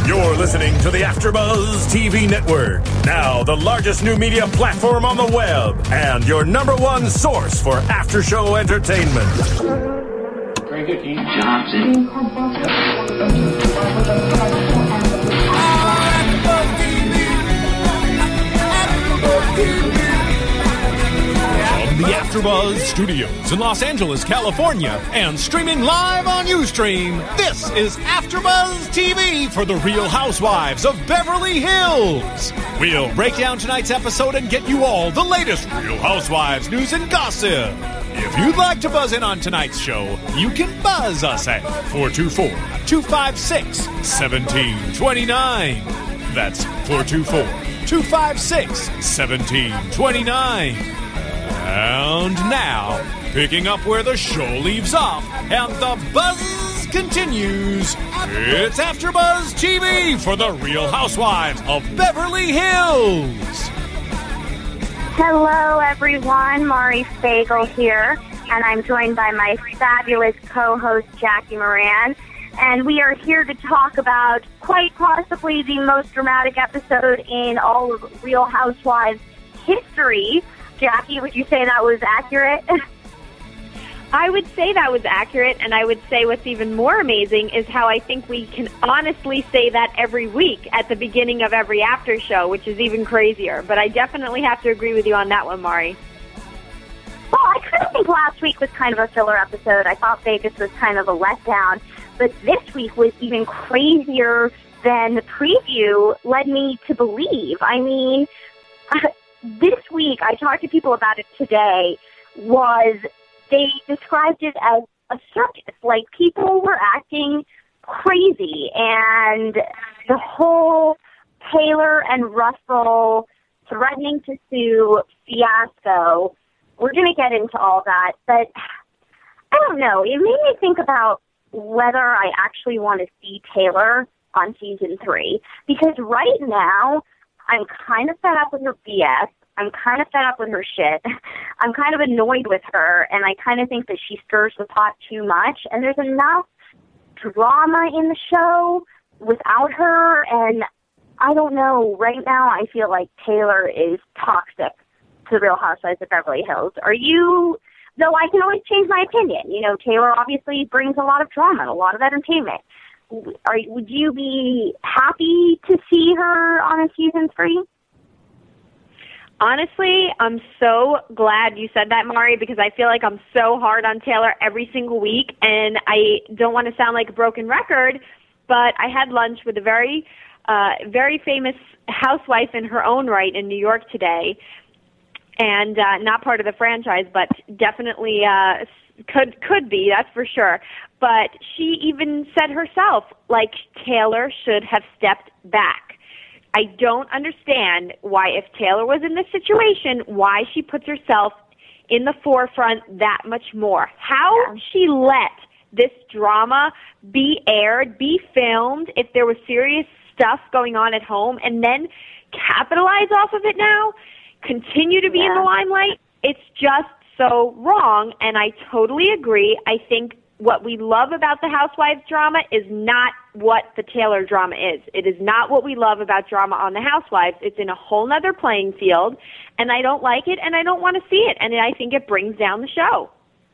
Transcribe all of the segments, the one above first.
You're listening to the AfterBuzz TV Network, now the largest new media platform on the web, and your number one source for after-show entertainment. Very good, Dean Johnson. From the AfterBuzz Studios in Los Angeles, California, and streaming live on Ustream, this is AfterBuzz TV for the Real Housewives of Beverly Hills. We'll break down tonight's episode and get you all the latest Real Housewives news and gossip. If you'd like to buzz in on tonight's show, you can buzz us at 424-256-1729. That's 424-256-1729. And now, picking up where the show leaves off and the buzz continues, it's AfterBuzz TV for the Real Housewives of Beverly Hills. Hello, everyone. Mari Fagel here, and I'm joined by my fabulous co-host, Jackie Moran. And we are here to talk about quite possibly the most dramatic episode in all of Real Housewives history. Jackie, would you say that was accurate? I would say that was accurate, and I would say what's even more amazing is how I think we can honestly say that every week at the beginning of every after show, which is even crazier. But I definitely have to agree with you on that one, Mari. Well, I kind of think last week was kind of a filler episode. I thought Vegas was kind of a letdown, but this week was even crazier than the preview led me to believe. I mean, this week, I talked to people about it today, they described it as a circus. Like, people were acting crazy, and the whole Taylor and Russell threatening to sue fiasco, we're going to get into all that, but I don't know. It made me think about whether I actually want to see Taylor on season 3, because right now, I'm kind of fed up with her BS. I'm kind of fed up with her shit. I'm kind of annoyed with her, and I kind of think that she stirs the pot too much. And there's enough drama in the show without her, and I don't know. Right now, I feel like Taylor is toxic to the Real Housewives of Beverly Hills. Are you? Though I can always change my opinion. You know, Taylor obviously brings a lot of drama and a lot of entertainment. Would you be happy to see her on a season 3? Honestly, I'm so glad you said that, Mari, because I feel like I'm so hard on Taylor every single week, and I don't want to sound like a broken record, but I had lunch with a very famous housewife in her own right in New York today, and not part of the franchise, but definitely could be, that's for sure. But she even said herself, like, Taylor should have stepped back. I don't understand why, if Taylor was in this situation, why she puts herself in the forefront that much more. How she let this drama be aired, be filmed, if there was serious stuff going on at home, and then capitalize off of it now, continue to be in the limelight, it's just so wrong, and I totally agree. I think what we love about the Housewives drama is not what the Taylor drama is. It is not what we love about drama on the Housewives. It's in a whole nother playing field, and I don't like it, and I don't want to see it, and I think it brings down the show.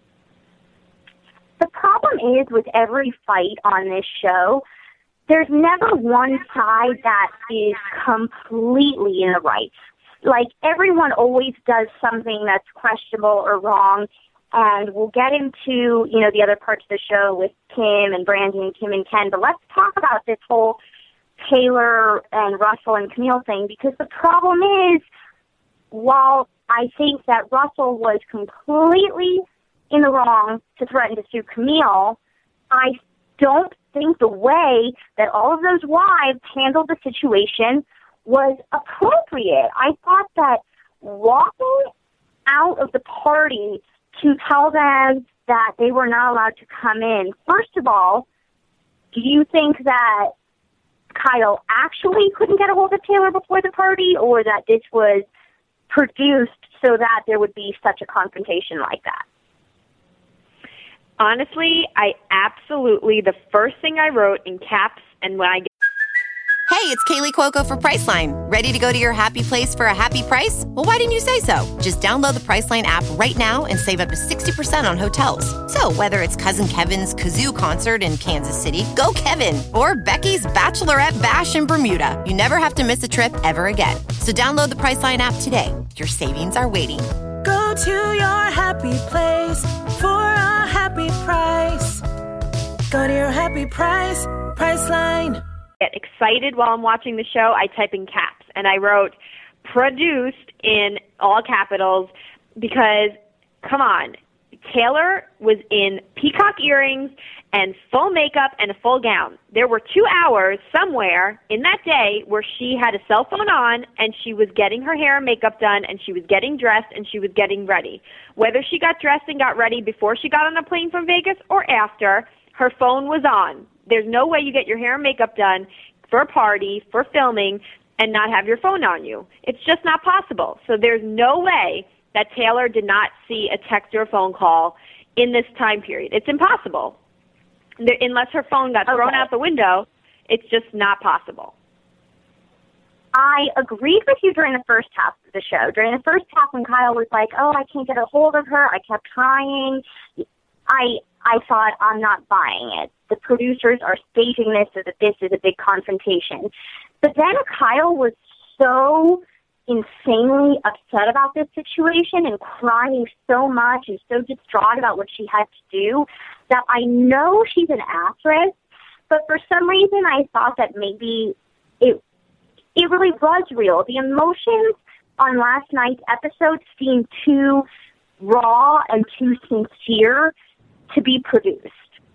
The problem is with every fight on this show, there's never one side that is completely in the right. Like, everyone always does something that's questionable or wrong. And we'll get into, you know, the other parts of the show with Kim and Brandi and Kim and Ken. But let's talk about this whole Taylor and Russell and Camille thing, because the problem is, while I think that Russell was completely in the wrong to threaten to sue Camille, I don't think the way that all of those wives handled the situation was appropriate. I thought that walking out of the party to tell them that they were not allowed to come in. First of all, do you think that Kyle actually couldn't get a hold of Taylor before the party, or that this was produced so that there would be such a confrontation like that? Honestly, the first thing I wrote in caps, and when I Hey, it's Kaylee Cuoco for Priceline. Ready to go to your happy place for a happy price? Well, why didn't you say so? Just download the Priceline app right now and save up to 60% on hotels. So whether it's Cousin Kevin's Kazoo Concert in Kansas City, go Kevin, or Becky's Bachelorette Bash in Bermuda, you never have to miss a trip ever again. So download the Priceline app today. Your savings are waiting. Go to your happy place for a happy price. Go to your happy price, Priceline. Get excited while I'm watching the show, I type in caps, and I wrote produced in all capitals because, come on, Taylor was in peacock earrings and full makeup and a full gown. There were 2 hours somewhere in that day where she had a cell phone on and she was getting her hair and makeup done and she was getting dressed and she was getting ready. Whether she got dressed and got ready before she got on a plane from Vegas or after, her phone was on. There's no way you get your hair and makeup done for a party, for filming, and not have your phone on you. It's just not possible. So there's no way that Taylor did not see a text or a phone call in this time period. It's impossible. Unless her phone got thrown out the window, it's just not possible. I agreed with you during the first half of the show. During the first half when Kyle was like, oh, I can't get a hold of her, I kept trying, I thought, I'm not buying it. The producers are staging this so that this is a big confrontation. But then Kyle was so insanely upset about this situation and crying so much and so distraught about what she had to do that I know she's an actress, but for some reason I thought that maybe it really was real. The emotions on last night's episode seemed too raw and too sincere to be produced.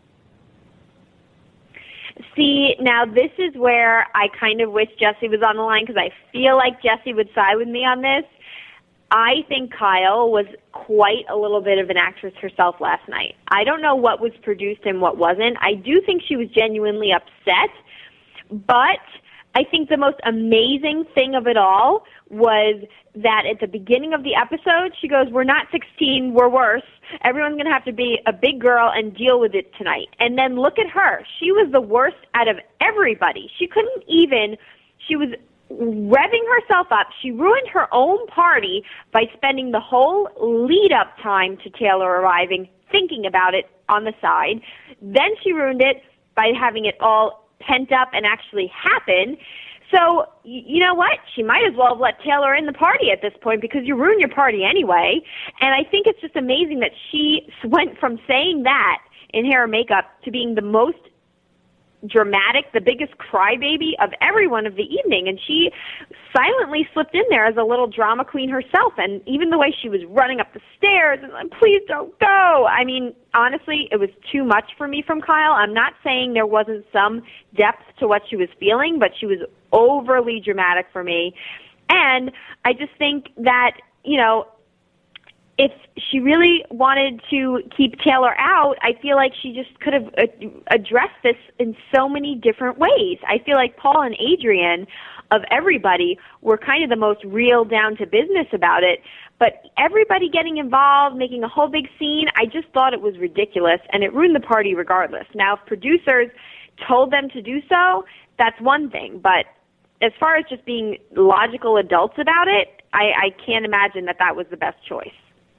See, now this is where I kind of wish Jesse was on the line because I feel like Jesse would side with me on this. I think Kyle was quite a little bit of an actress herself last night. I don't know what was produced and what wasn't. I do think she was genuinely upset, but I think the most amazing thing of it all was that at the beginning of the episode, she goes, we're not 16, we're worse. Everyone's going to have to be a big girl and deal with it tonight. And then look at her. She was the worst out of everybody. She was revving herself up. She ruined her own party by spending the whole lead-up time to Taylor arriving thinking about it on the side. Then she ruined it by having it all pent up and actually happen. So, you know what? She might as well have let Taylor in the party at this point because you ruined your party anyway. And I think it's just amazing that she went from saying that in hair and makeup to being the most dramatic, the biggest crybaby of everyone of the evening. And she silently slipped in there as a little drama queen herself. And even the way she was running up the stairs and like, please don't go. I mean, honestly, it was too much for me from Kyle. I'm not saying there wasn't some depth to what she was feeling, but she was overly dramatic for me. And I just think that, you know, if she really wanted to keep Taylor out, I feel like she just could have addressed this in so many different ways. I feel like Paul and Adrian, of everybody, were kind of the most real down to business about it. But everybody getting involved, making a whole big scene, I just thought it was ridiculous, and it ruined the party regardless. Now, if producers told them to do so, that's one thing. But as far as just being logical adults about it, I can't imagine that that was the best choice.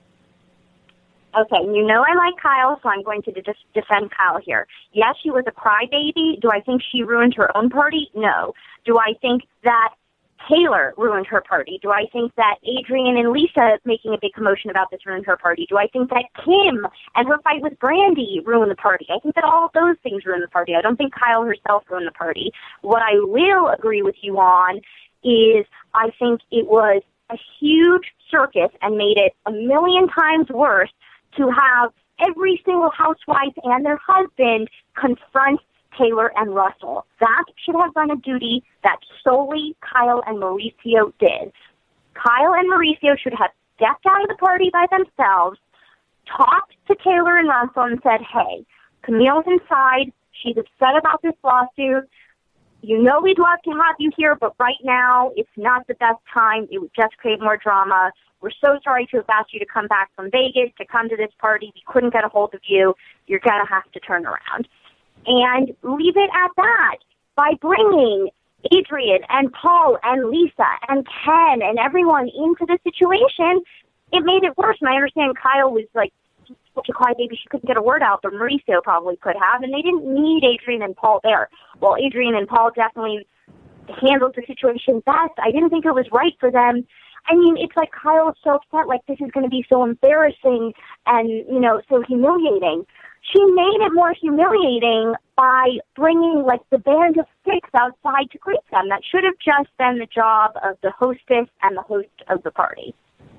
Okay, you know I like Kyle, so I'm going to just defend Kyle here. Yes, she was a crybaby. Do I think she ruined her own party? No. Do I think that Taylor ruined her party? Do I think that Adrian and Lisa making a big commotion about this ruined her party? Do I think that Kim and her fight with Brandy ruined the party? I think that all of those things ruined the party. I don't think Kyle herself ruined the party. What I will agree with you on is I think it was a huge circus and made it a million times worse to have every single housewife and their husband confront Taylor and Russell. That should have been a duty that solely Kyle and Mauricio did. Kyle and Mauricio should have stepped out of the party by themselves, talked to Taylor and Russell and said, hey, Camille's inside. She's upset about this lawsuit. You know we'd love to have you here, but right now it's not the best time. It would just create more drama. We're so sorry to have asked you to come back from Vegas to come to this party. We couldn't get a hold of you. You're going to have to turn around. And leave it at that by bringing Adrian and Paul and Lisa and Ken and everyone into the situation, it made it worse. And I understand Kyle was like such a crybaby, she couldn't get a word out, but Mauricio probably could have, and they didn't need Adrian and Paul there. Well, Adrian and Paul definitely handled the situation best. I didn't think it was right for them. I mean, it's like Kyle is so upset, like this is going to be so embarrassing and, you know, so humiliating. She made it more humiliating by bringing, like, the band of six outside to greet them. That should have just been the job of the hostess and the host of the party.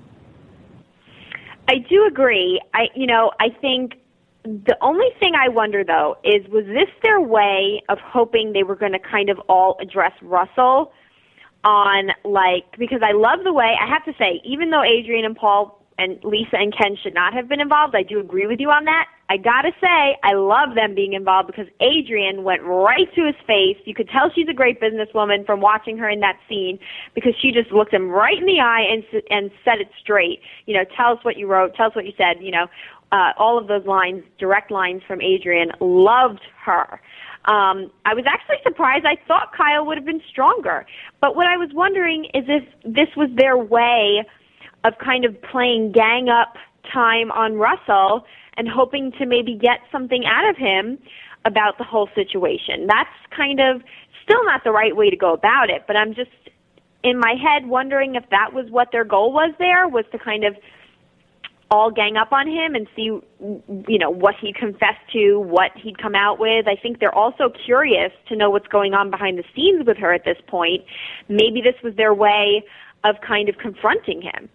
I do agree. I think the only thing I wonder, though, is was this their way of hoping they were going to kind of all address Russell on, like, because I love the way, I have to say, even though Adrian and Paul and Lisa and Ken should not have been involved, I do agree with you on that. I gotta say, I love them being involved because Adrian went right to his face. You could tell she's a great businesswoman from watching her in that scene because she just looked him right in the eye and said it straight. You know, tell us what you wrote, tell us what you said, you know. All of those lines, direct lines from Adrian, loved her. I was actually surprised. I thought Kyle would have been stronger. But what I was wondering is if this was their way of kind of playing gang up time on Russell and hoping to maybe get something out of him about the whole situation. That's kind of still not the right way to go about it, but I'm just in my head wondering if that was what their goal was there, was to kind of all gang up on him and see, you know, what he'd confess to, what he'd come out with. I think they're also curious to know what's going on behind the scenes with her at this point. Maybe this was their way of kind of confronting him.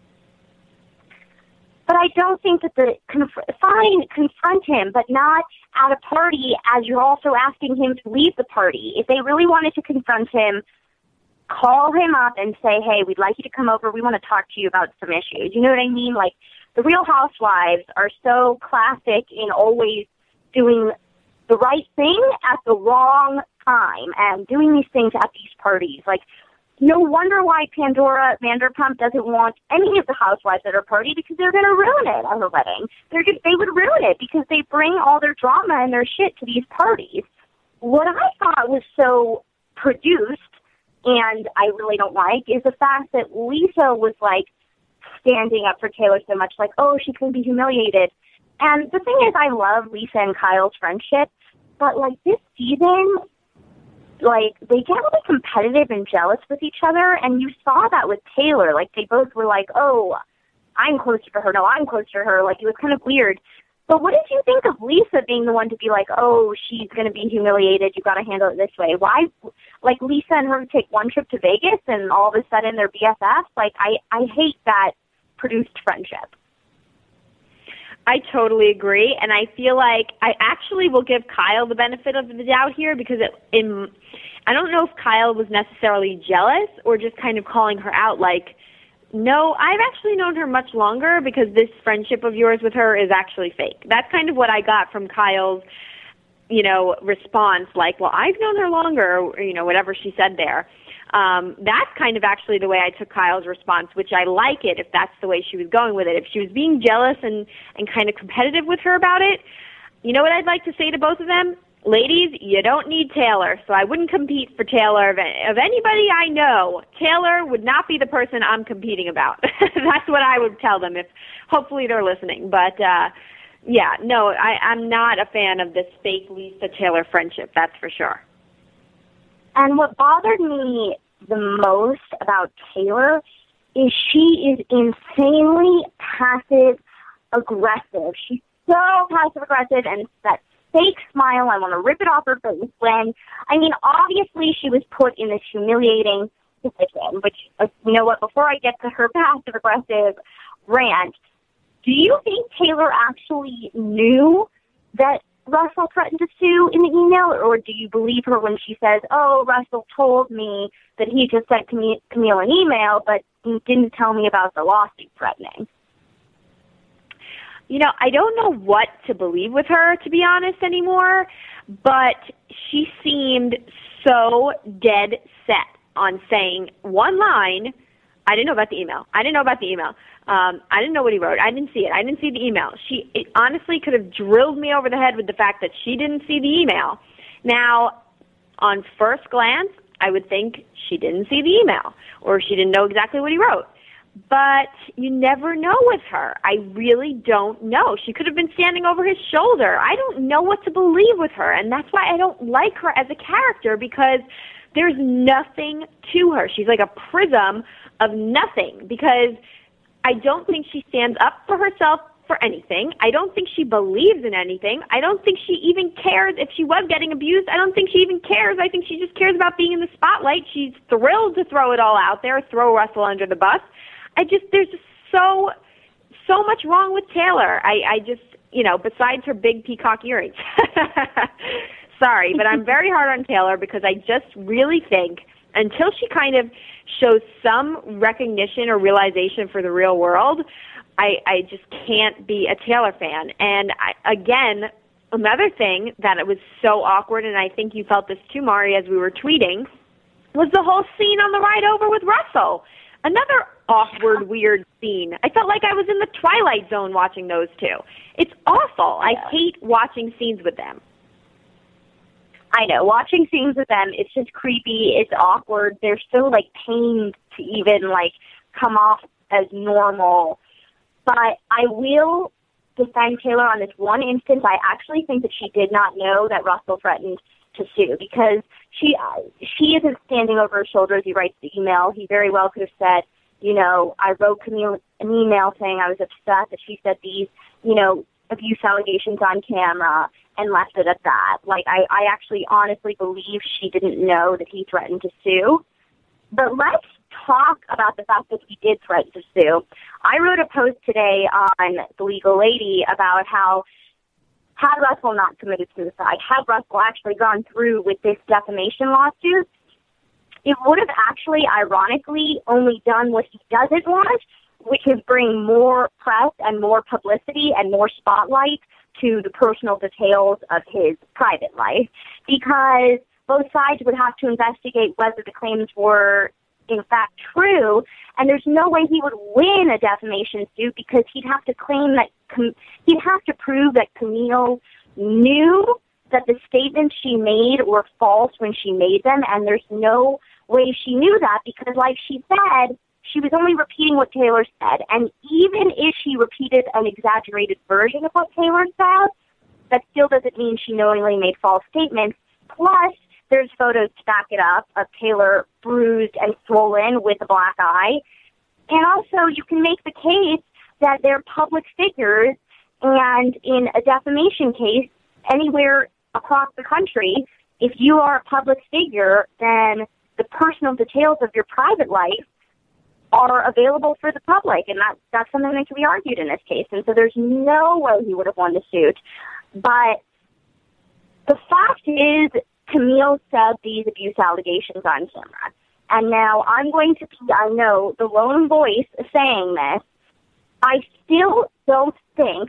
But I don't think that confront him, but not at a party as you're also asking him to leave the party. If they really wanted to confront him, call him up and say, hey, we'd like you to come over. We want to talk to you about some issues. You know what I mean? Like, the Real Housewives are so classic in always doing the right thing at the wrong time and doing these things at these parties. Like, no wonder why Pandora Vanderpump doesn't want any of the housewives at her party, because they're going to ruin it at her wedding. They would ruin it because they bring all their drama and their shit to these parties. What I thought was so produced, and I really don't like, is the fact that Lisa was, like, standing up for Taylor so much, like, oh, she couldn't be humiliated. And the thing is, I love Lisa and Kyle's friendship, but, like, this season, like, they get really competitive and jealous with each other, and you saw that with Taylor. Like, they both were like, oh, I'm closer to her. No, I'm closer to her. Like, it was kind of weird. But what did you think of Lisa being the one to be like, oh, she's going to be humiliated, you got to handle it this way? Why, like, Lisa and her take one trip to Vegas, and all of a sudden they're BFFs? Like, I hate that produced friendship. I totally agree, and I feel like I actually will give Kyle the benefit of the doubt here because I don't know if Kyle was necessarily jealous or just kind of calling her out like, no, I've actually known her much longer because this friendship of yours with her is actually fake. That's kind of what I got from Kyle's, you know, response, like, well, I've known her longer, or, you know, whatever she said there. That's kind of actually the way I took Kyle's response, which I like it if that's the way she was going with it. If she was being jealous and kind of competitive with her about it, you know what I'd like to say to both of them? Ladies, you don't need Taylor, so I wouldn't compete for Taylor. Of anybody I know, Taylor would not be the person I'm competing about. That's what I would tell them if hopefully they're listening. But, yeah, no, I'm not a fan of this fake Lisa-Taylor friendship, that's for sure. And what bothered me the most about Taylor is she is insanely passive-aggressive. She's so passive-aggressive, and that fake smile, I want to rip it off her face when, I mean, obviously she was put in this humiliating position, which, you know what, before I get to her passive-aggressive rant, do you think Taylor actually knew that Russell threatened to sue in the email, or do you believe her when she says, oh, Russell told me that he just sent Camille an email, but he didn't tell me about the lawsuit threatening? You know, I don't know what to believe with her, to be honest, anymore, but she seemed so dead set on saying one line, I didn't know about the email. I didn't know what he wrote. I didn't see it. I didn't see the email. It honestly could have drilled me over the head with the fact that she didn't see the email. Now, on first glance, I would think she didn't see the email or she didn't know exactly what he wrote. But you never know with her. I really don't know. She could have been standing over his shoulder. I don't know what to believe with her, and that's why I don't like her as a character, because there's nothing to her. She's like a prism of nothing, because I don't think she stands up for herself for anything. I don't think she believes in anything. I don't think she even cares if she was getting abused. I don't think she even cares. I think she just cares about being in the spotlight. She's thrilled to throw it all out there, throw Russell under the bus. There's just so much wrong with Taylor. I just, besides her big peacock earrings. Sorry, but I'm very hard on Taylor because I just really think until she kind of shows some recognition or realization for the real world, I just can't be a Taylor fan. And again, another thing that it was so awkward, and I think you felt this too, Mari, as we were tweeting, was the whole scene on the ride over with Russell. Another awkward, weird scene. I felt like I was in the Twilight Zone watching those two. It's awful. I hate watching scenes with them. I know. Watching scenes with them, it's just creepy. It's awkward. They're so, pained to even, come off as normal. But I will defend Taylor on this one instance. I actually think that she did not know that Russell threatened to sue, because she isn't standing over his shoulder as he writes the email. He very well could have said, I wrote Camille an email saying I was upset that she said these, abuse allegations on camera, and left it at that. I actually honestly believe she didn't know that he threatened to sue. But let's talk about the fact that he did threaten to sue. I wrote a post today on The Legal Lady about how, had Russell not committed suicide, had Russell actually gone through with this defamation lawsuit, it would have actually, ironically, only done what he doesn't want, which is bring more press and more publicity and more spotlight to the personal details of his private life, because both sides would have to investigate whether the claims were in fact true, and there's no way he would win a defamation suit, because he'd have to claim that he'd have to prove that Camille knew that the statements she made were false when she made them, and there's no way she knew that, because like she said, she was only repeating what Taylor said, and even if she repeated an exaggerated version of what Taylor said, that still doesn't mean she knowingly made false statements. Plus, there's photos to back it up of Taylor bruised and swollen with a black eye. And also, you can make the case that they're public figures, and in a defamation case, anywhere across the country, if you are a public figure, then the personal details of your private life are available for the public, and that's something that can be argued in this case. And so there's no way he would have won the suit. But the fact is, Camille said these abuse allegations on camera. And now I'm going to be, I know, the lone voice saying this. I still don't think,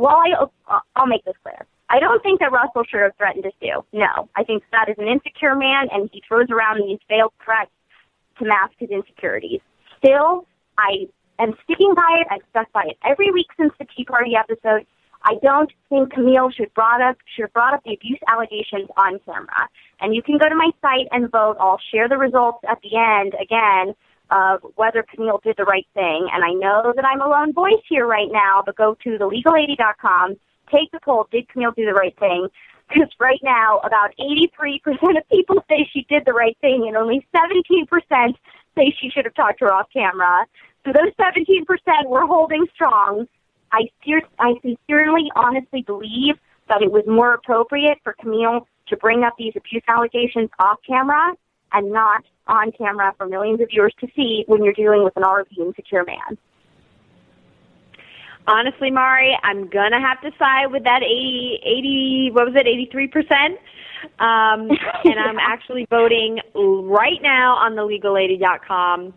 I'll make this clear. I don't think that Russell should have threatened to sue. No. I think that is an insecure man, and he throws around these veiled threats to mask his insecurities. Still, I am sticking by it. I've stuck by it every week since the Tea Party episode. I don't think Camille should have brought up the abuse allegations on camera. And you can go to my site and vote. I'll share the results at the end, again, of whether Camille did the right thing. And I know that I'm a lone voice here right now, but go to thelegallady.com, take the poll, did Camille do the right thing? Because right now, about 83% of people say she did the right thing, and only 17% say she should have talked to her off camera. So those 17% were holding strong. I sincerely, honestly believe that it was more appropriate for Camille to bring up these abuse allegations off camera and not on camera for millions of viewers to see when you're dealing with an already insecure man. Honestly, Mari, I'm going to have to side with that 83%. And I'm actually voting right now on thelegallady.com.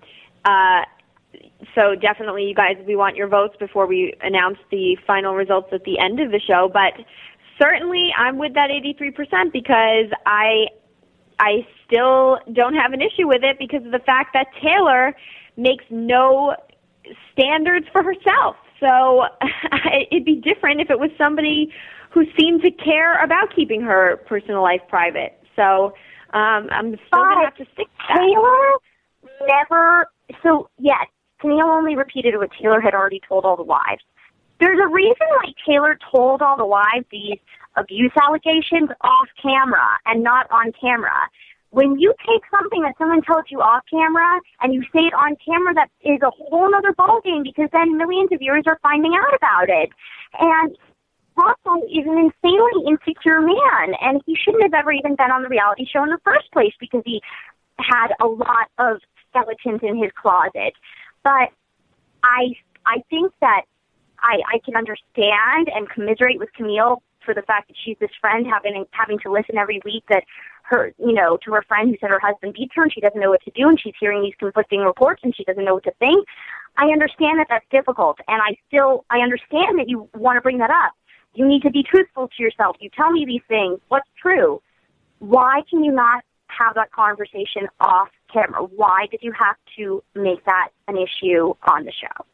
So definitely, you guys, we want your votes before we announce the final results at the end of the show. But certainly, I'm with that 83% because I still don't have an issue with it because of the fact that Taylor makes no standards for herself. So it'd be different if it was somebody who seemed to care about keeping her personal life private. So I'm still going to have to stick to that. Taylor never, so yes, Camille only repeated what Taylor had already told all the wives. There's a reason why Taylor told all the wives these abuse allegations off camera and not on camera. When you take something that someone tells you off camera and you say it on camera, that is a whole other ballgame, because then millions of viewers are finding out about it. And Russell is an insanely insecure man, and he shouldn't have ever even been on the reality show in the first place, because he had a lot of skeletons in his closet. But I think that I can understand and commiserate with Camille for the fact that she's this friend having to listen every week that to her friend who said her husband beats her and she doesn't know what to do, and she's hearing these conflicting reports and she doesn't know what to think. I understand that that's difficult, and I understand that you want to bring that up. You need to be truthful to yourself. You tell me these things. What's true? Why can you not have that conversation off camera? Why did you have to make that an issue on the show?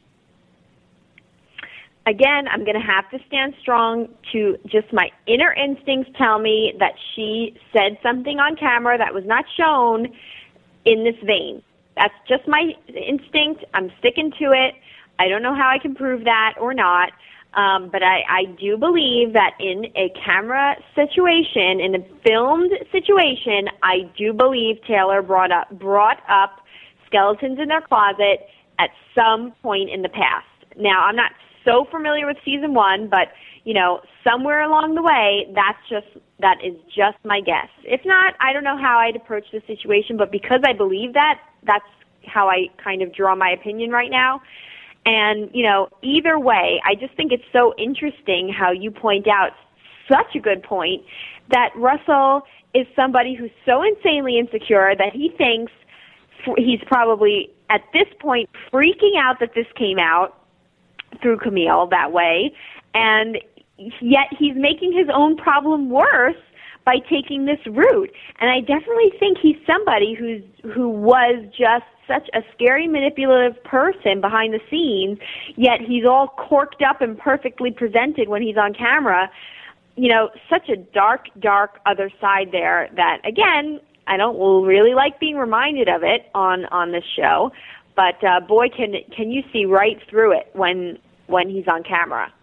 Again, I'm going to have to stand strong to just my inner instincts tell me that she said something on camera that was not shown in this vein. That's just my instinct. I'm sticking to it. I don't know how I can prove that or not, but I do believe that in a camera situation, in a filmed situation, I do believe Taylor brought up skeletons in their closet at some point in the past. Now, I'm not so familiar with season 1, but somewhere along the way, that is just my guess. If not, I don't know how I'd approach the situation, but because I believe that, that's how I kind of draw my opinion right now. And either way, I just think it's so interesting how you point out such a good point that Russell is somebody who's so insanely insecure that he thinks he's probably at this point freaking out that this came out through Camille that way, and yet he's making his own problem worse by taking this route. And I definitely think he's somebody who was just such a scary, manipulative person behind the scenes, yet he's all corked up and perfectly presented when he's on camera. Such a dark, dark other side there that, again, I don't really like being reminded of it on this show. But boy, can you see right through it when he's on camera.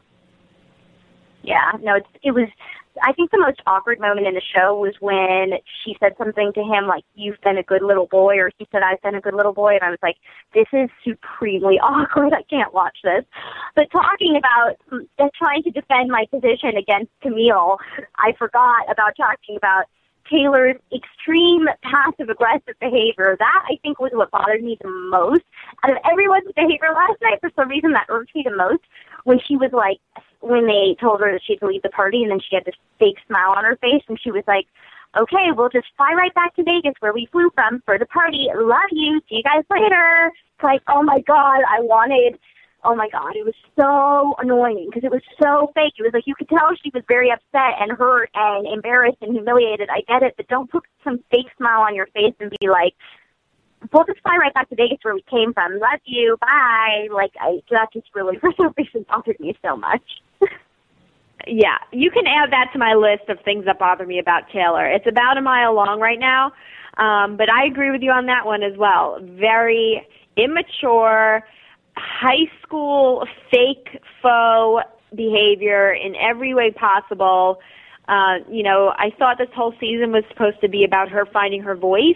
Yeah, no, it was. I think the most awkward moment in the show was when she said something to him like, "You've been a good little boy," or he said, "I've been a good little boy," and I was like, "This is supremely awkward. I can't watch this." But talking about trying to defend my position against Camille, I forgot about talking about Taylor's extreme passive-aggressive behavior. That, I think, was what bothered me the most. Out of everyone's behavior last night, for some reason, that irked me the most, when she was like, when they told her that she had to leave the party, and then she had this fake smile on her face, and she was like, "Okay, we'll just fly right back to Vegas, where we flew from, for the party. Love you. See you guys later." It's like, oh, my God, oh, my God, it was so annoying because it was so fake. It was like you could tell she was very upset and hurt and embarrassed and humiliated. I get it, but don't put some fake smile on your face and be like, "We'll just fly right back to Vegas where we came from. Love you. Bye." That just really, for some reason, bothered me so much. Yeah, you can add that to my list of things that bother me about Taylor. It's about a mile long right now, but I agree with you on that one as well. Very immature, high school fake faux behavior in every way possible. I thought this whole season was supposed to be about her finding her voice.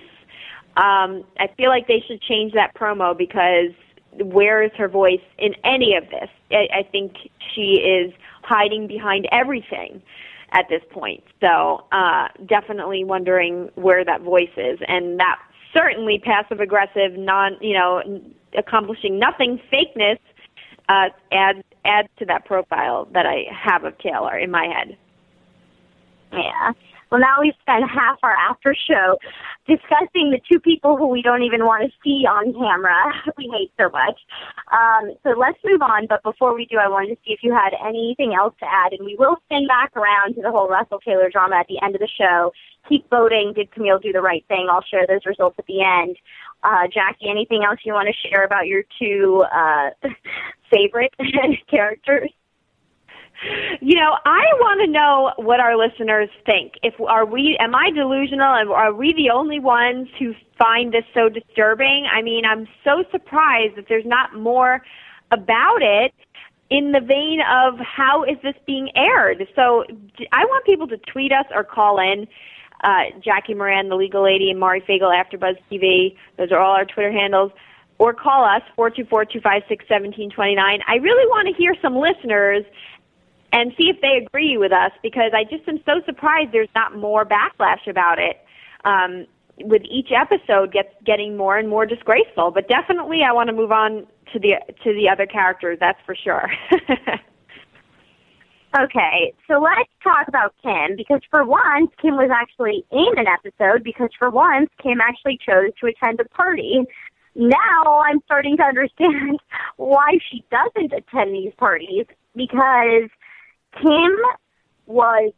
I feel like they should change that promo, because where is her voice in any of this? I think she is hiding behind everything at this point. So definitely wondering where that voice is. And that certainly passive-aggressive, accomplishing nothing fakeness adds to that profile that I have of Taylor in my head. Yeah. Well, now we've spent half our after show discussing the two people who we don't even want to see on camera. We hate so much. So let's move on. But before we do, I wanted to see if you had anything else to add. And we will spin back around to the whole Russell Taylor drama at the end of the show. Keep voting. Did Camille do the right thing? I'll share those results at the end. Jackie, anything else you want to share about your two favorite characters? I want to know what our listeners think. Am I delusional, and are we the only ones who find this so disturbing? I mean, I'm so surprised that there's not more about it in the vein of how is this being aired. So I want people to tweet us or call in. Jackie Moran, the legal lady, and Mari Fagel, AfterBuzz TV. Those are all our Twitter handles. Or call us, 424-256-1729. I really want to hear some listeners and see if they agree with us, because I just am so surprised there's not more backlash about it. With each episode getting more and more disgraceful. But definitely I want to move on to the other characters, that's for sure. Okay, so let's talk about Kim, because for once, Kim was actually in an episode, because for once, Kim actually chose to attend a party. Now I'm starting to understand why she doesn't attend these parties, because Kim was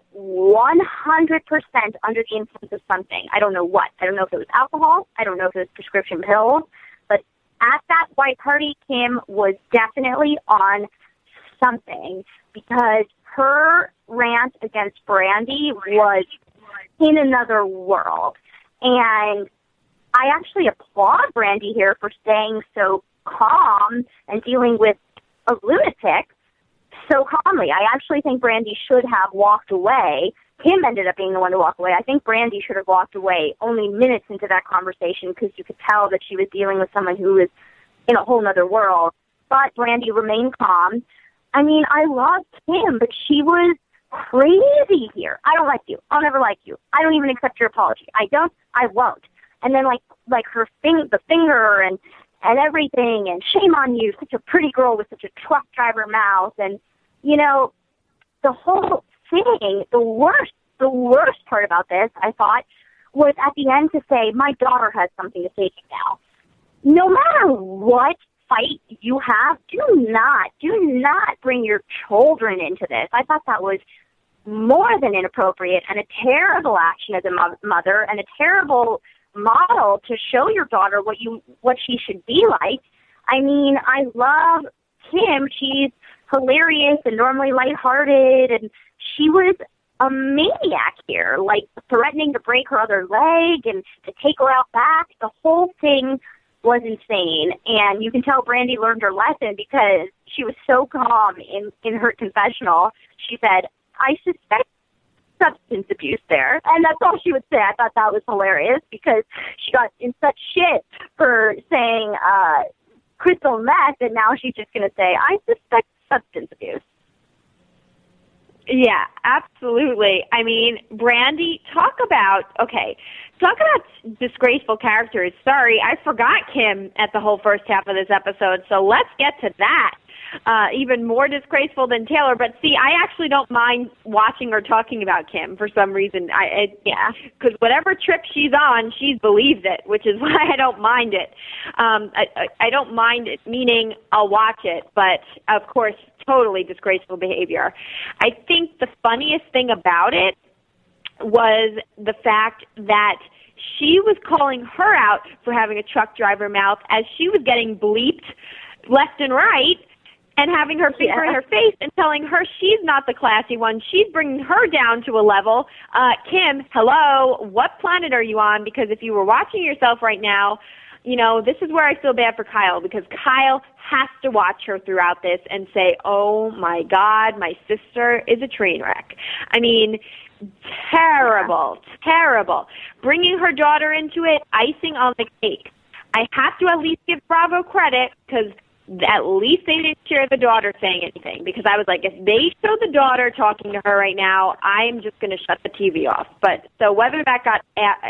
100% under the influence of something. I don't know what. I don't know if it was alcohol. I don't know if it was prescription pills. But at that white party, Kim was definitely on something, because her rant against Brandy was in another world. And I actually applaud Brandy here for staying so calm and dealing with a lunatic so calmly. I actually think Brandy should have walked away. Kim ended up being the one to walk away. I think Brandy should have walked away only minutes into that conversation, because you could tell that she was dealing with someone who was in a whole other world. But Brandy remained calm. I mean, I love Kim, but she was crazy here. I don't like you. I'll never like you. I don't even accept your apology. I don't. I won't. And then like her the finger and everything, and shame on you, such a pretty girl with such a truck driver mouth. And, the whole thing, the worst part about this, I thought, was at the end to say, my daughter has something to say to you now. No matter what fight you have, do not bring your children into this. I thought that was more than inappropriate and a terrible action as a mother, and a terrible model to show your daughter what she should be like. I mean, I love Kim. She's hilarious and normally lighthearted, and she was a maniac here, like threatening to break her other leg and to take her out back. The whole thing was insane, and you can tell Brandy learned her lesson, because she was so calm in her confessional. She said, I suspect substance abuse there, and that's all she would say. I thought that was hilarious, because she got in such shit for saying crystal meth, and now she's just going to say, I suspect substance abuse. Yeah, absolutely. I mean, Brandy, talk about disgraceful characters. Sorry, I forgot Kim at the whole first half of this episode, so let's get to that. Even more disgraceful than Taylor. But see, I actually don't mind watching or talking about Kim for some reason. Because whatever trip she's on, she believes it, which is why I don't mind it. I don't mind it, meaning I'll watch it, but of course, totally disgraceful behavior. I think the funniest thing about it was the fact that she was calling her out for having a truck driver mouth as she was getting bleeped left and right, and having her finger in her face and telling her she's not the classy one. She's bringing her down to a level. Kim, hello, what planet are you on? Because if you were watching yourself right now, this is where I feel bad for Kyle, because Kyle has to watch her throughout this and say, oh, my God, my sister is a train wreck. I mean, terrible. Bringing her daughter into it, icing on the cake. I have to at least give Bravo credit, because at least they didn't share the daughter saying anything, because I was like, if they show the daughter talking to her right now, I'm just going to shut the TV off. But so whether that got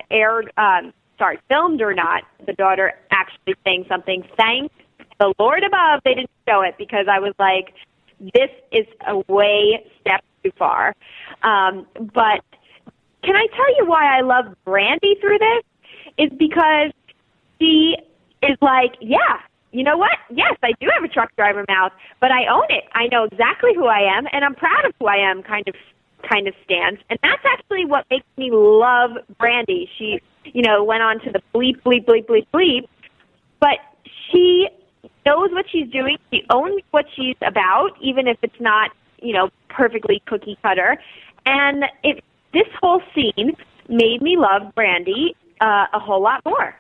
filmed or not, the daughter actually saying something, thank the Lord above they didn't show it, because I was like, this is a way step too far. But can I tell you why I love Brandy through this? Is because she is like, yeah, you know what? Yes, I do have a truck driver mouth, but I own it. I know exactly who I am, and I'm proud of who I am kind of stance. And that's actually what makes me love Brandy. She, went on to the bleep, bleep, bleep, bleep, bleep, but she knows what she's doing. She owns what she's about, even if it's not, perfectly cookie cutter. And this whole scene made me love Brandy a whole lot more.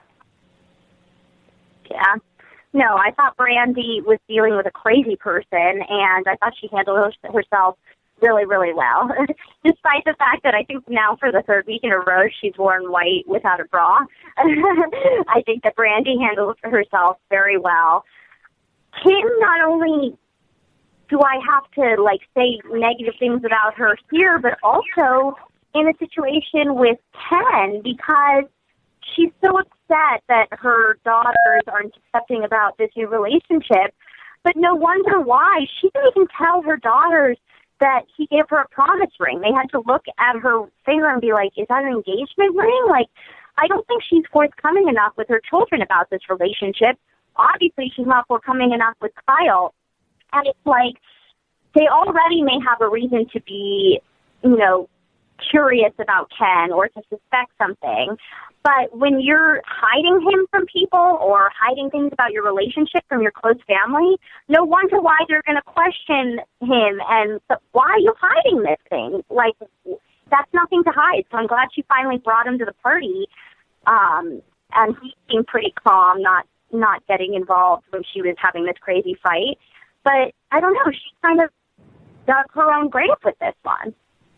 Yeah. No, I thought Brandy was dealing with a crazy person, and I thought she handled herself really, really well. Despite the fact that I think now for the third week in a row she's worn white without a bra. I think that Brandy handled herself very well. Kim, not only do I have to, say negative things about her here, but also in a situation with Ken, because she's so upset that her daughters aren't accepting about this new relationship. But no wonder why. She didn't even tell her daughters that he gave her a promise ring. They had to look at her finger and be like, is that an engagement ring? I don't think she's forthcoming enough with her children about this relationship. Obviously, she's not forthcoming enough with Kyle. And it's like they already may have a reason to be, curious about Ken or to suspect something. But when you're hiding him from people or hiding things about your relationship from your close family, no wonder why they're going to question him and why are you hiding this thing? That's nothing to hide. So I'm glad she finally brought him to the party. And he seemed pretty calm, not getting involved when she was having this crazy fight. But I don't know, she kind of dug her own grave with this one.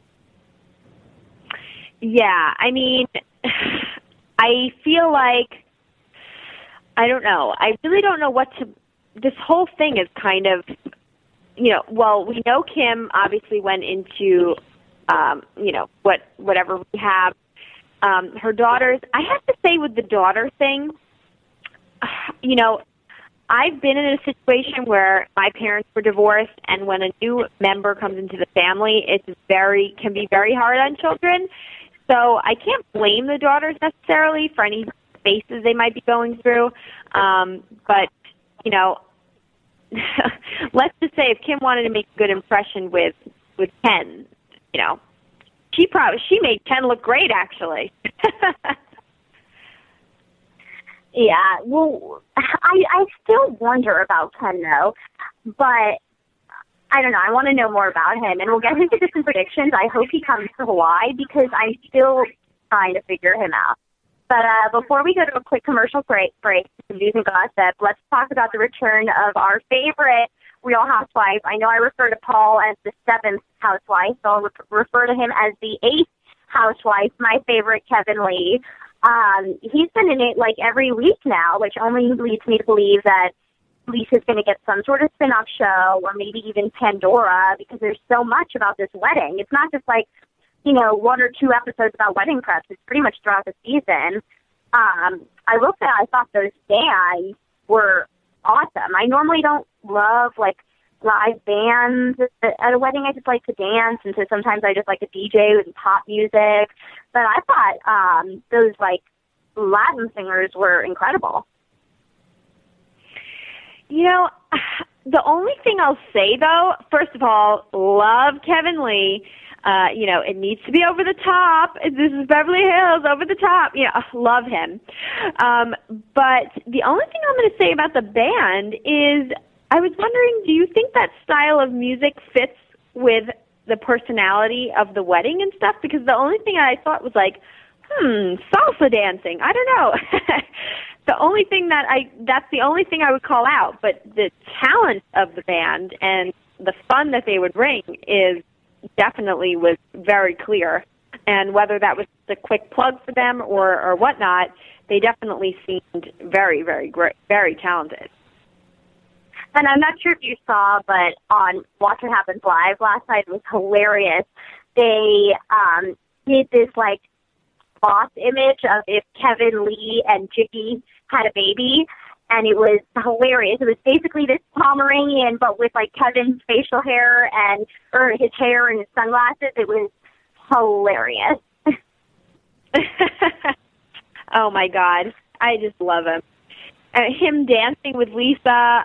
Yeah, I mean, I feel like, I don't know. I really don't know what to, this whole thing is kind of, well, we know Kim obviously went into, whatever we have. Her daughters, I have to say with the daughter thing, I've been in a situation where my parents were divorced, and when a new member comes into the family, can be very hard on children. So I can't blame the daughters necessarily for any phases they might be going through. But, let's just say if Kim wanted to make a good impression with Ken, she made Ken look great, actually. Yeah, well, I still wonder about Ken, though, but I don't know. I want to know more about him, and we'll get into some predictions. I hope he comes to Hawaii because I'm still trying to figure him out. But before we go to a quick commercial break, some news and gossip, let's talk about the return of our favorite Real Housewife. I know I refer to Paul as the 7th housewife, so I'll refer to him as the 8th housewife, my favorite, Kevin Lee. He's been in it every week now, which only leads me to believe that Lisa's going to get some sort of spin-off show or maybe even Pandora, because there's so much about this wedding. It's not just 1 or 2 episodes about wedding preps. It's pretty much throughout the season. I will say I thought those bands were awesome. I normally don't love live bands at a wedding. I just like to dance, and so sometimes I just like a DJ with pop music. But I thought those Latin singers were incredible. The only thing I'll say, though, first of all, love Kevin Lee. It needs to be over the top. This is Beverly Hills, over the top. Love him. But the only thing I'm going to say about the band is I was wondering, do you think that style of music fits with the personality of the wedding and stuff? Because the only thing I thought was salsa dancing. I don't know. That's the only thing I would call out. But the talent of the band and the fun that they would bring definitely was very clear. And whether that was a quick plug for them or whatnot, they definitely seemed very, very great, very talented. And I'm not sure if you saw, but on Watch What Happens Live last night, it was hilarious. They did this boss image of if Kevin Lee and Jiggy had a baby, and it was hilarious. It was basically this Pomeranian, but with Kevin's facial hair or his hair and his sunglasses. It was hilarious. Oh my God, I just love him. Him dancing with Lisa,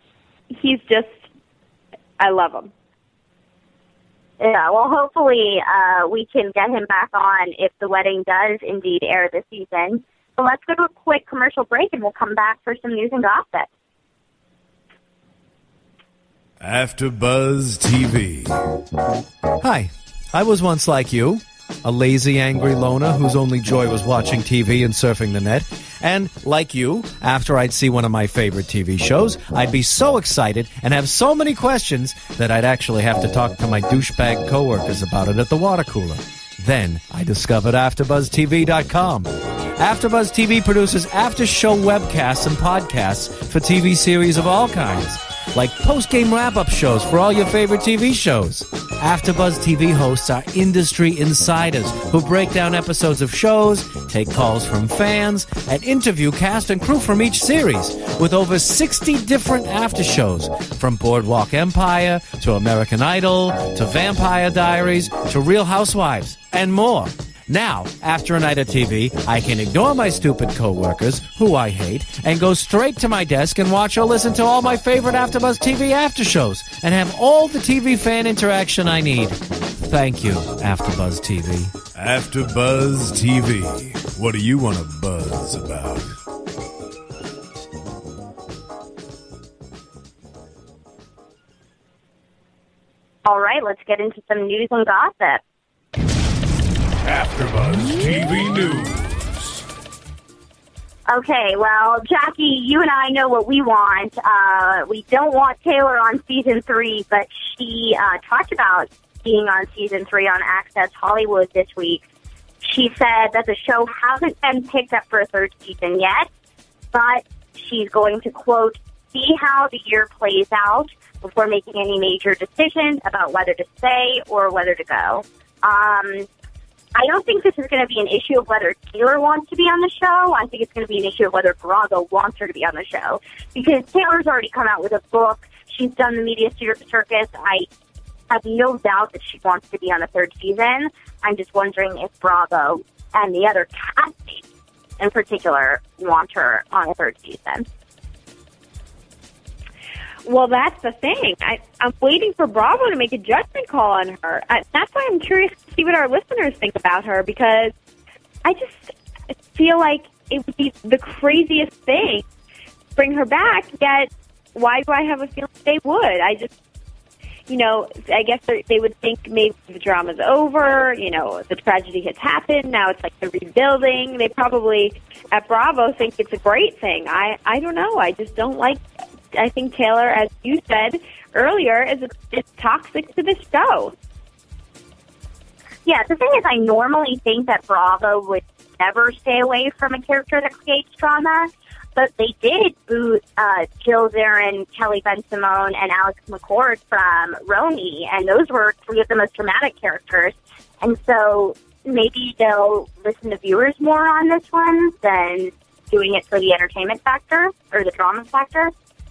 I love him. Yeah, well, hopefully we can get him back on if the wedding does indeed air this season. So let's go to a quick commercial break, and we'll come back for some news and gossip. AfterBuzz TV. Hi, I was once like you, a lazy, angry loner whose only joy was watching TV and surfing the net. And, like you, after I'd see one of my favorite TV shows, I'd be so excited and have so many questions that I'd actually have to talk to my douchebag coworkers about it at the water cooler. Then I discovered AfterBuzzTV.com. AfterBuzz TV produces after-show webcasts and podcasts for TV series of all kinds, like post-game wrap-up shows for all your favorite TV shows. AfterBuzz TV hosts are industry insiders who break down episodes of shows, take calls from fans, and interview cast and crew from each series, with over 60 different after-shows, from Boardwalk Empire to American Idol to Vampire Diaries to Real Housewives, and more. Now, after a night of TV, I can ignore my stupid coworkers, who I hate, and go straight to my desk and watch or listen to all my favorite AfterBuzz TV after shows, and have all the TV fan interaction I need. Thank you, AfterBuzz TV. AfterBuzz TV. What do you want to buzz about? All right, let's get into some news and gossip. AfterBuzz TV News. Okay, well, Jackie, you and I know what we want. We don't want Taylor on season 3, but she talked about being on season 3 on Access Hollywood this week. She said that the show hasn't been picked up for a 3rd season yet, but she's going to, quote, see how the year plays out before making any major decision about whether to stay or whether to go. I don't think this is going to be an issue of whether Taylor wants to be on the show. I think it's going to be an issue of whether Bravo wants her to be on the show. Because Taylor's already come out with a book. She's done the media circus. I have no doubt that she wants to be on the 3rd season. I'm just wondering if Bravo and the other castmates in particular want her on a 3rd season. Well, that's the thing. I'm waiting for Bravo to make a judgment call on her. That's why I'm curious to see what our listeners think about her, because I just feel like it would be the craziest thing to bring her back, yet why do I have a feeling they would? I just, I guess they would think maybe the drama's over, the tragedy has happened, now it's like they're rebuilding. They probably, at Bravo, think it's a great thing. I don't know. I just don't like... I think Taylor, as you said earlier, is toxic to the show. Yeah, the thing is, I normally think that Bravo would never stay away from a character that creates drama, but they did boot Jill Zarin, Kelly Ben-Simone, and Alex McCord from Roni, and those were 3 of the most dramatic characters. And so maybe they'll listen to viewers more on this one than doing it for the entertainment factor or the drama factor.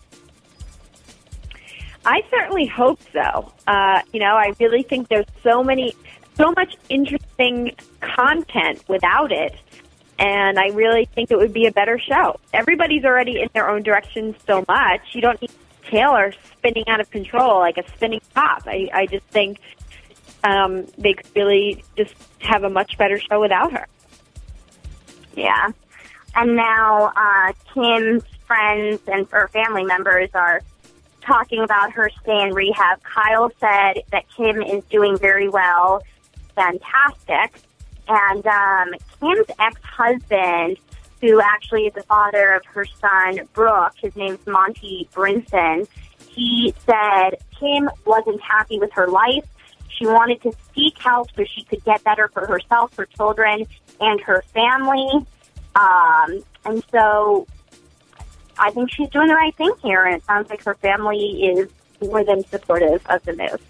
I certainly hope so. I really think there's so much interesting content without it, and I really think it would be a better show. Everybody's already in their own direction so much. You don't need Taylor spinning out of control like a spinning top. I just think they could really just have a much better show without her. Yeah. And now Kim's friends and her family members are talking about her stay in rehab. Kyle said that Kim is doing very well, fantastic. And Kim's ex-husband, who actually is the father of her son, Brooke, his name's Monty Brinson, he said Kim wasn't happy with her life. She wanted to seek help so she could get better for herself, her children, and her family. And so I think she's doing the right thing here, and it sounds like her family is more than supportive of the move.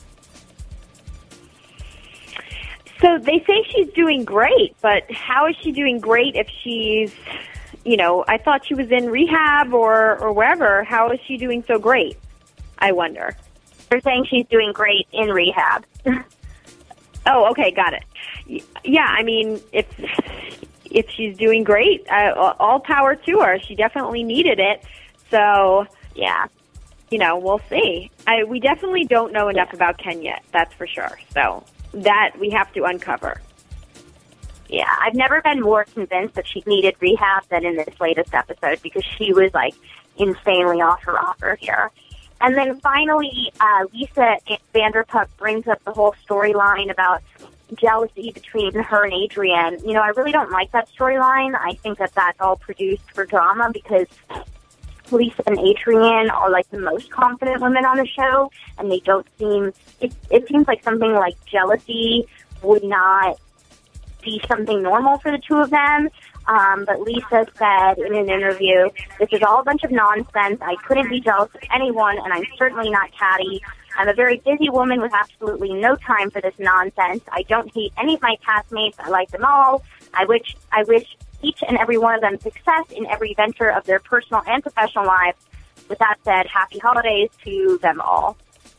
So they say she's doing great, but how is she doing great if she's, I thought she was in rehab or wherever. How is she doing so great? I wonder. They're saying she's doing great in rehab. Oh, okay, got it. Yeah, I mean, if she's doing great, all power to her. She definitely needed it. So, yeah, we'll see. We definitely don't know enough about Ken yet, that's for sure. So that we have to uncover. Yeah, I've never been more convinced that she needed rehab than in this latest episode, because she was, insanely off her rocker here. And then finally, Lisa Vanderpump brings up the whole storyline about jealousy between her and Adrienne. You know, I really don't like that storyline. I think that that's all produced for drama because Lisa and Adrienne are like the most confident women on the show, and they don't seem, it seems like something like jealousy would not be something normal for the two of them. But Lisa said in an interview, "This is all a bunch of nonsense. I couldn't be jealous of anyone, and I'm certainly not catty. I'm a very busy woman with absolutely no time for this nonsense. I don't hate any of my castmates. I like them all. I wish each and every one of them success in every venture of their personal and professional lives. With that said, happy holidays to them all."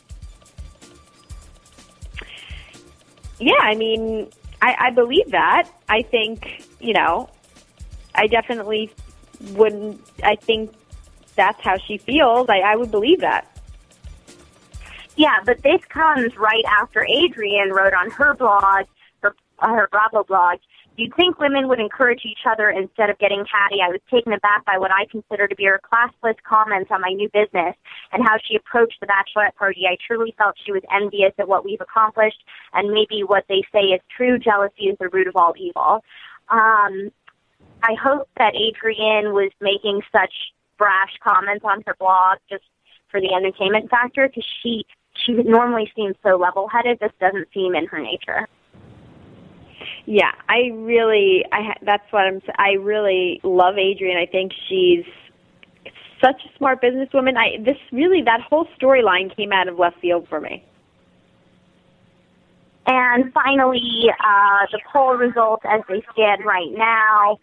Yeah, I mean, I believe that. I think, you know, I definitely wouldn't, I think that's how she feels. I would believe that. Yeah, but this comes right after Adrienne wrote on her blog, her Bravo blog, "You'd think women would encourage each other instead of getting catty. I was taken aback by what I consider to be her classless comments on my new business and how she approached the bachelorette party. I truly felt she was envious at what we've accomplished, and maybe what they say is true. Jealousy is the root of all evil." I hope that Adrienne was making such brash comments on her blog just for the entertainment factor, because she normally seems so level-headed. This doesn't seem in her nature. Yeah, I really love Adrienne. I think she's such a smart businesswoman. That whole storyline came out of left field for me. And finally, the poll results as they stand right now,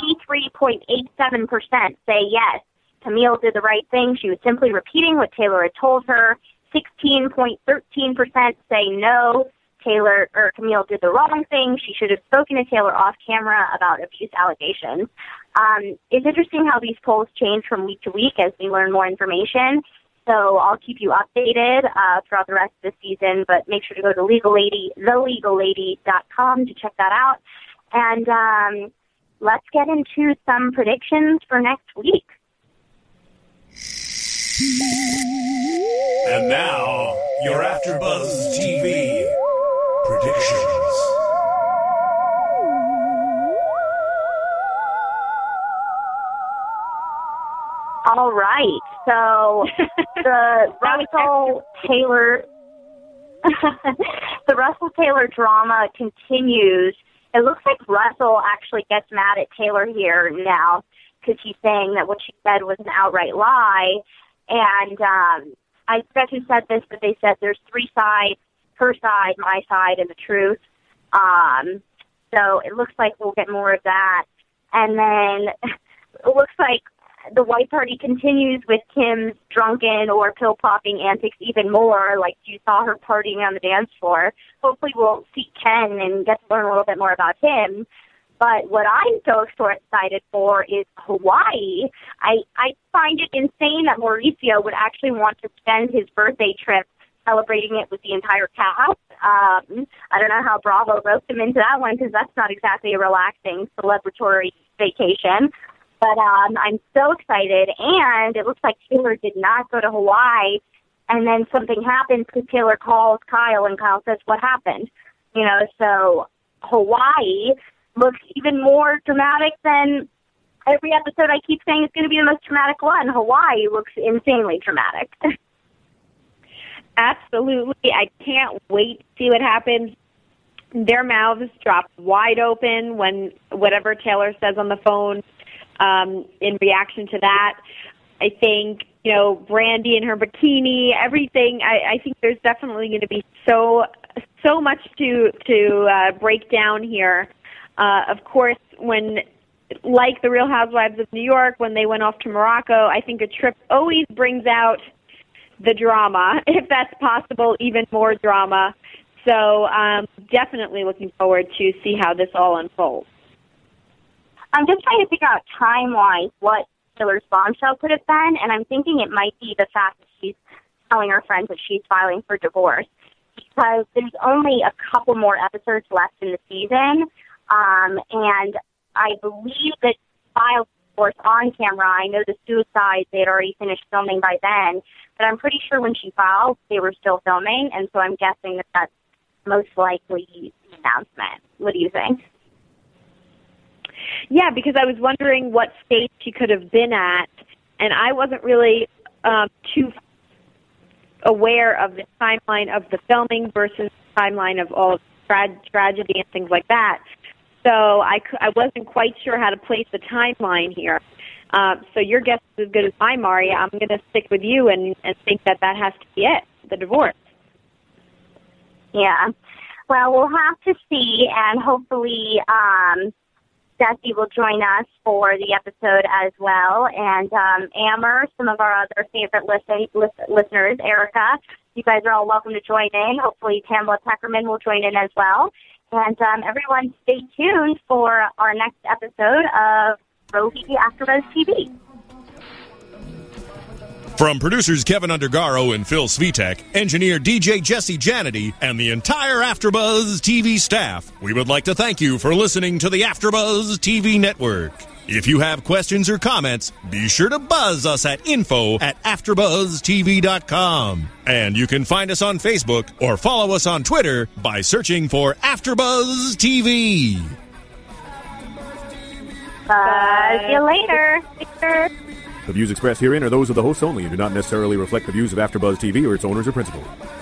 83.87% say yes, Camille did the right thing. She was simply repeating what Taylor had told her. 16.13% say no, Camille did the wrong thing. She should have spoken to Taylor off camera about abuse allegations. It's interesting how these polls change from week to week as we learn more information. So I'll keep you updated throughout the rest of the season, but make sure to go to thelegallady.com to check that out. And let's get into some predictions for next week. And now, your AfterBuzz TV predictions. All right, so the Russell Taylor drama continues. It looks like Russell actually gets mad at Taylor here now because he's saying that what she said was an outright lie. And I forget who said this, but they said there's three sides: her side, my side, and the truth. So it looks like we'll get more of that. And then it looks like the White Party continues with Kim's drunken or pill-popping antics even more, like you saw her partying on the dance floor. Hopefully we'll see Ken and get to learn a little bit more about him. But what I'm so excited for is Hawaii. I find it insane that Mauricio would actually want to spend his birthday trip celebrating it with the entire cast. I don't know how Bravo roped him into that one, because that's not exactly a relaxing celebratory vacation. But I'm so excited, and it looks like Taylor did not go to Hawaii, and then something happens because Taylor calls Kyle, and Kyle says, "What happened?" You know, so Hawaii looks even more dramatic than every episode I keep saying is going to be the most dramatic one. Hawaii looks insanely dramatic. Absolutely. I can't wait to see what happens. Their mouths drop wide open when whatever Taylor says on the phone, in reaction to that. I think, you know, Brandy in her bikini, everything. I think there's definitely going to be so much to break down here. Of course, like the Real Housewives of New York, when they went off to Morocco, I think a trip always brings out the drama, if that's possible, even more drama. So definitely looking forward to see how this all unfolds. I'm just trying to figure out time-wise what Taylor's bombshell could have been, and I'm thinking it might be the fact that she's telling her friends that she's filing for divorce, because there's only a couple more episodes left in the season, and I believe that course, on camera. I know the Suicide, they had already finished filming by then, but I'm pretty sure when she filed, they were still filming, and so I'm guessing that that's most likely the announcement. What do you think? Yeah, because I was wondering what stage she could have been at, and I wasn't really too aware of the timeline of the filming versus the timeline of all tragedy and things like that. So I wasn't quite sure how to place the timeline here. So your guess is as good as mine, Mari. I'm going to stick with you and think that has to be it, the divorce. Yeah. Well, we'll have to see, and hopefully Jesse will join us for the episode as well. And Amber, some of our other favorite listeners, Erica, you guys are all welcome to join in. Hopefully Tamla Peckerman will join in as well. And everyone stay tuned for our next episode of Roe v. AfterBuzz TV. From producers Kevin Undergaro and Phil Svitek, engineer DJ Jesse Janity, and the entire AfterBuzz TV staff, we would like to thank you for listening to the AfterBuzz TV network. If you have questions or comments, be sure to buzz us at info@AfterBuzzTV.com. And you can find us on Facebook or follow us on Twitter by searching for AfterBuzz TV. Buzz you later. The views expressed herein are those of the hosts only and do not necessarily reflect the views of AfterBuzz TV or its owners or principals.